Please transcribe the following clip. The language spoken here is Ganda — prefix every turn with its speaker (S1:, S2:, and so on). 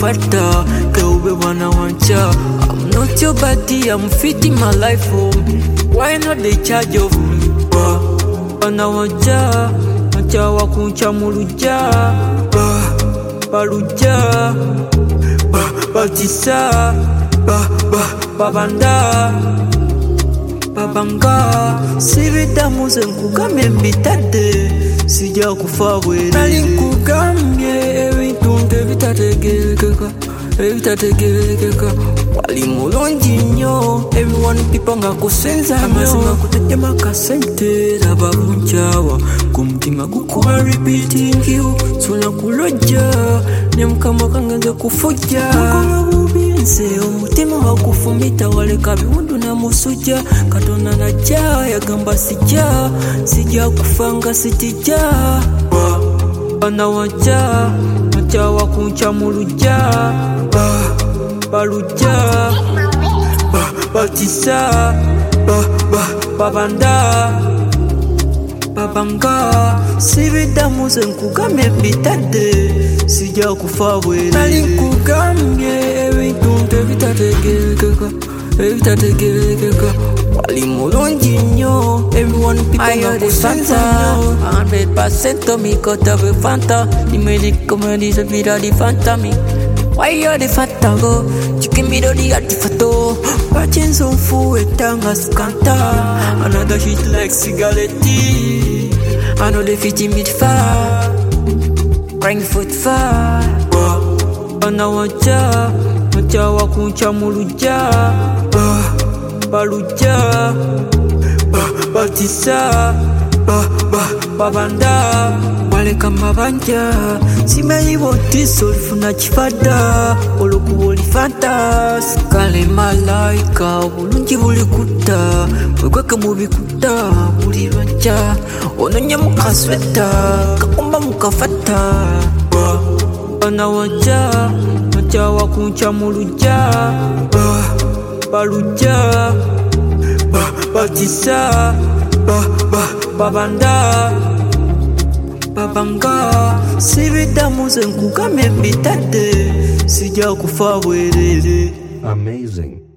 S1: fata keube wana wancha. I'm not your body, I'm fitting my life home. Why not they charge of me? Wana wancha, wancha wakuncha muluja. Baluja, batisa, babanda, babanga. Sivida muze nkugambye mbitadde, sijja kufa bwerere. Nali nkugambye ebintu ebitategerekeka. Wali mulungi nnyo, everyone people nga kusenza nnyo. Amazima kutegema kasente laba bunchawa, ku mutima gukuba repeating you. Sona kulojja ne mukama kange nze kufujja. Nkola bubi nze omutima wakufumita, waleka biwundu na musujja. Katonda najja yagamba sijja kufanga sitijja. Bana wajja wakuncha muluja. Baluja, batisa, babanda, babanga. Sivida muze nkugambye mbitadde, sijja kufa bwerere. Nali nkugambye ebintu ebitategerekeka. Wali mulungi nnyo, everyone people nga kusenza nnyo. 100% of me got of a fanta. The music comedy is a bit of the fanta me. Why you're the fata go? You give me the artifato. Watching some food tanga skanta. Another hit like cigarette. I know they fit in mid far. Bring foot far. Bana wacha wakuncha muluja. Baluja, batisa, babanda. Waleka mabanja, simanyi botiso olifuna kifada, olukuba olifanta. Sikale malayika, obulungi buli kutta, bwegweke mubikuta buli lwankya. Ononya mukasweta, kakumba mukafata. Bana wajja wakuncha muluja. Baluja, batisa, babanda, babanga. Sivida muze nkugambye mbitadde, sijja kufa bwerere.
S2: Amazing.